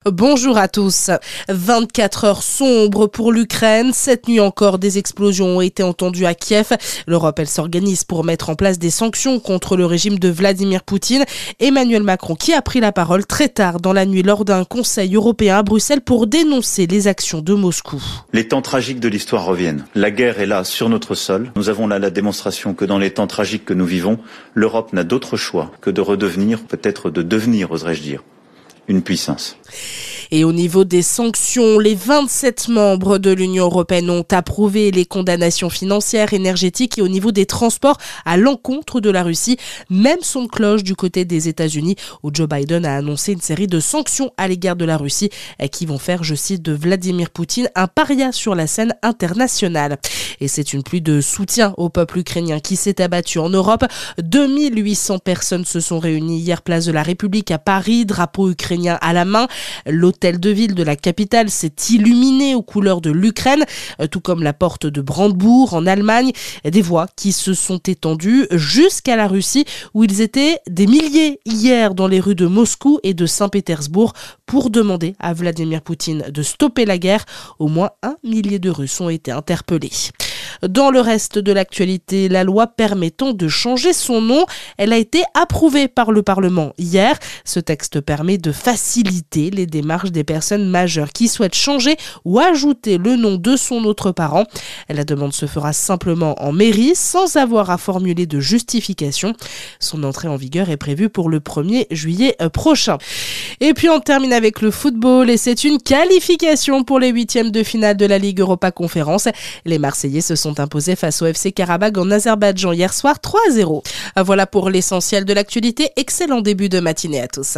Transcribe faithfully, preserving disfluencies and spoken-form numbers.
Bonjour à tous. vingt-quatre heures sombres pour l'Ukraine. Cette nuit encore, des explosions ont été entendues à Kiev. L'Europe, elle s'organise pour mettre en place des sanctions contre le régime de Vladimir Poutine. Emmanuel Macron qui a pris la parole très tard dans la nuit lors d'un conseil européen à Bruxelles pour dénoncer les actions de Moscou. Les temps tragiques de l'histoire reviennent. La guerre est là sur notre sol. Nous avons là la démonstration que dans les temps tragiques que nous vivons, l'Europe n'a d'autre choix que de redevenir, peut-être de devenir, oserais-je dire, une puissance. Et au niveau des sanctions, les vingt-sept membres de l'Union européenne ont approuvé les condamnations financières, énergétiques et au niveau des transports à l'encontre de la Russie. Même son cloche du côté des États-Unis où Joe Biden a annoncé une série de sanctions à l'égard de la Russie qui vont faire, je cite, de Vladimir Poutine un paria sur la scène internationale. Et c'est une pluie de soutien au peuple ukrainien qui s'est abattu en Europe. deux mille huit cents personnes se sont réunies hier place de la République à Paris, drapeau ukrainien à la main. L'hôtel de ville de la capitale s'est illuminé aux couleurs de l'Ukraine, tout comme la porte de Brandebourg en Allemagne. Des voix qui se sont étendues jusqu'à la Russie où ils étaient des milliers hier dans les rues de Moscou et de Saint-Pétersbourg pour demander à Vladimir Poutine de stopper la guerre. Au moins un millier de Russes ont été interpellés. Dans le reste de l'actualité, la loi permettant de changer son nom, elle a été approuvée par le Parlement hier. Ce texte permet de faciliter les démarches des personnes majeures qui souhaitent changer ou ajouter le nom de son autre parent. La demande se fera simplement en mairie sans avoir à formuler de justification. Son entrée en vigueur est prévue pour le premier juillet prochain. Et puis on termine avec le football et c'est une qualification pour les huitièmes de finale de la Ligue Europa Conférence. Les Marseillais se sont imposés face au F C Karabakh en Azerbaïdjan hier soir trois à zéro. Voilà pour l'essentiel de l'actualité. Excellent début de matinée à tous.